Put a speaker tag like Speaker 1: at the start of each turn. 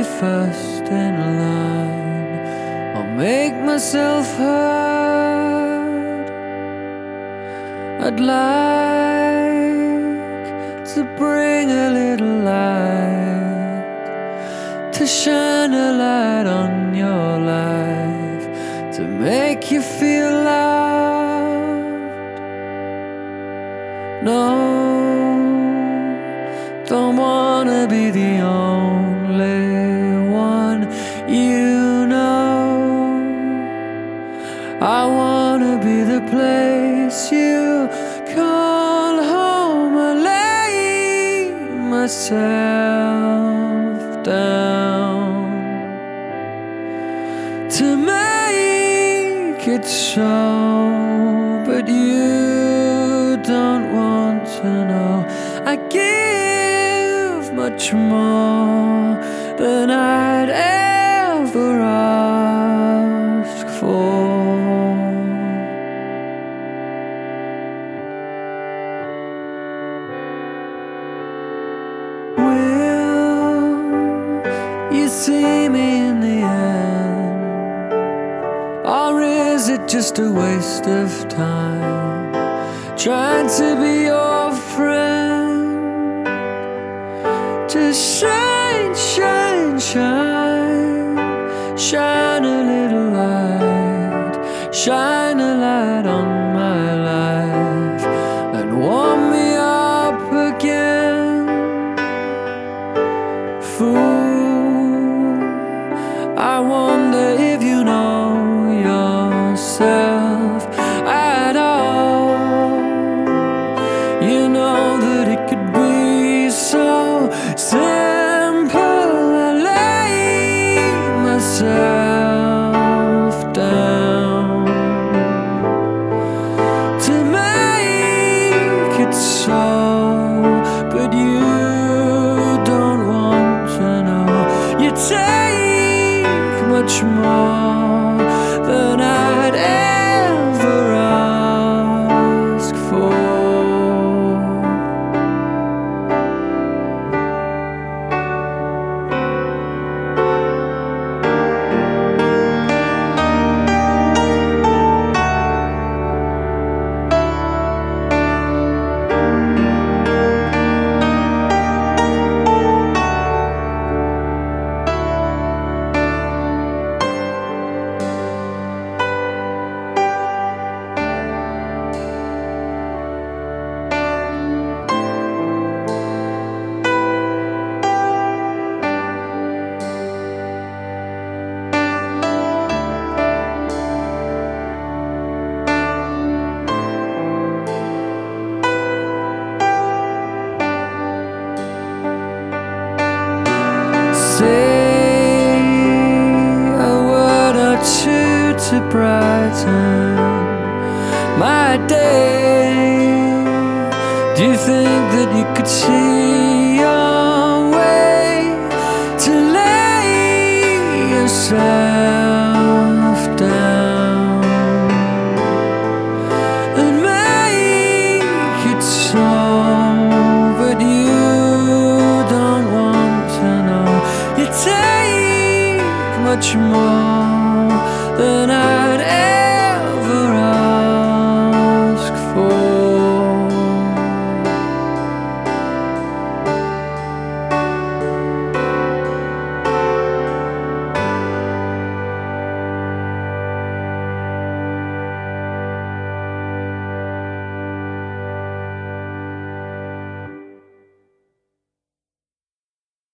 Speaker 1: first in line. I'll make myself heard. I'd like to bring a little light, to shine a light on your life, to make you feel loved. No, don't wanna be the only one you know. I wanna be the place you call home. I lay myself down to make it so, but you don't want to know. I give much more than I'd ever ask for. Will you see me in the end? Or is it just a waste of time, trying to be your friend? Just shine, shine, shine, shine a little light, shine a light on my life, and warm me up again. Fool, I wonder if you know yourself at all. You know that it could be so simple. I lay myself down to make it so, but you don't want to know. You take much more than I'd ever ask for. Say a word or two to brighten my day. Do you think that you could see your way to lay yourself down and make it so, but you don't want to know. You take much more